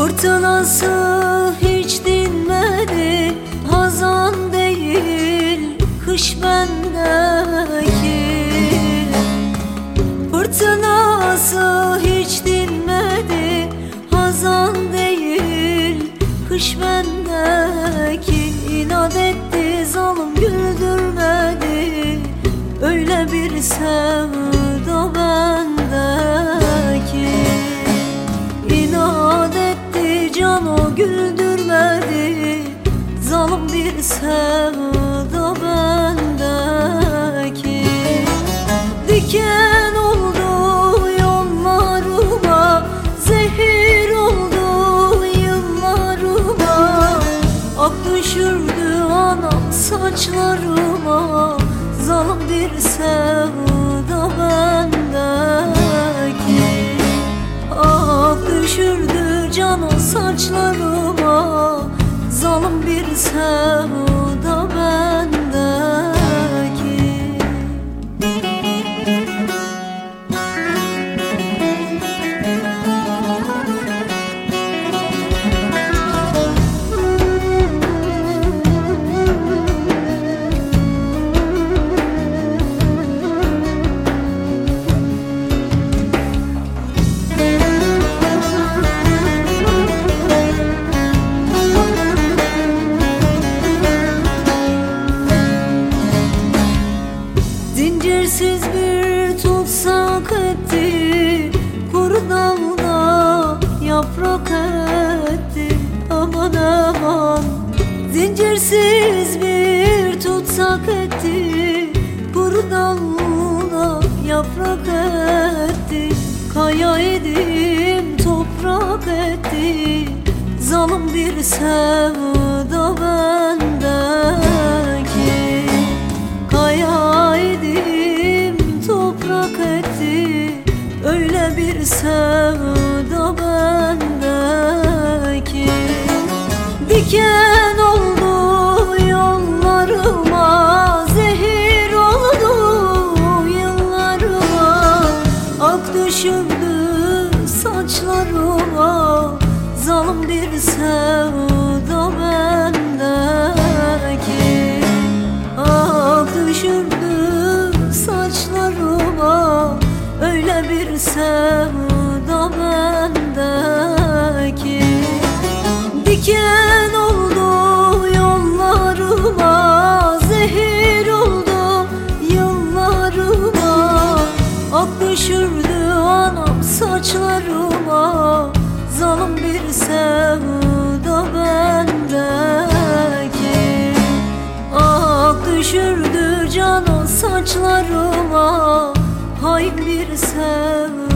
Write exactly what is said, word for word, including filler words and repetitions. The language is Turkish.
Fırtınası hiç dinmedi, hazan değil kış bendeki. Fırtınası hiç dinmedi, hazan değil kış bendeki. İnat etti zalim güldürmedi, öyle bir sevda bendeki. İnat etti can o güldürmedi, zalim bir sevda bendeki. Diken oldu yollarıma, zehir oldu yıllarıma. Ak düşürdü anam saçlarıma, zalim bir sevda bendeki. Ak düşürdü can o saçlarıma, zalim bir sevda bendeki. Zincirsiz bir tutsak etti, kuru dalda yaprak etti. Aman aman. Zincirsiz bir tutsak etti, kuru dalda yaprak etti. Kaya edim toprak etti, zalim bir sevda bendeki. Kaya edim toprak etti, öyle bir sevda bendeki. Diken oldu yollarıma, zehir oldu yıllarıma. Ak düşürdü saçlarıma, zalim bir sevda bendeki. Ak düşürdü saçlarıma, öyle bir sevda bendeki. Diken oldu yollarıma, zehir oldu yıllarıma. Ak düşürdü anam saçlarıma, zalim bir sevda bendeki. Ak düşürdü can o saçlarıma, hain bir sevda.